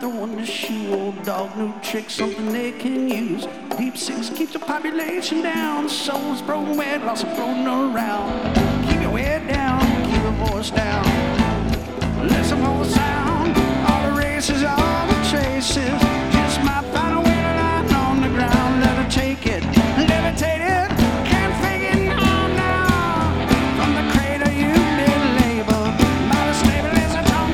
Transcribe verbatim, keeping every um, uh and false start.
throwing the shoe. Old dog, new trick, something they can use. Deep six keeps the population down. Souls broken wet, lots of floating around. Keep your head down, keep your voice down. Let some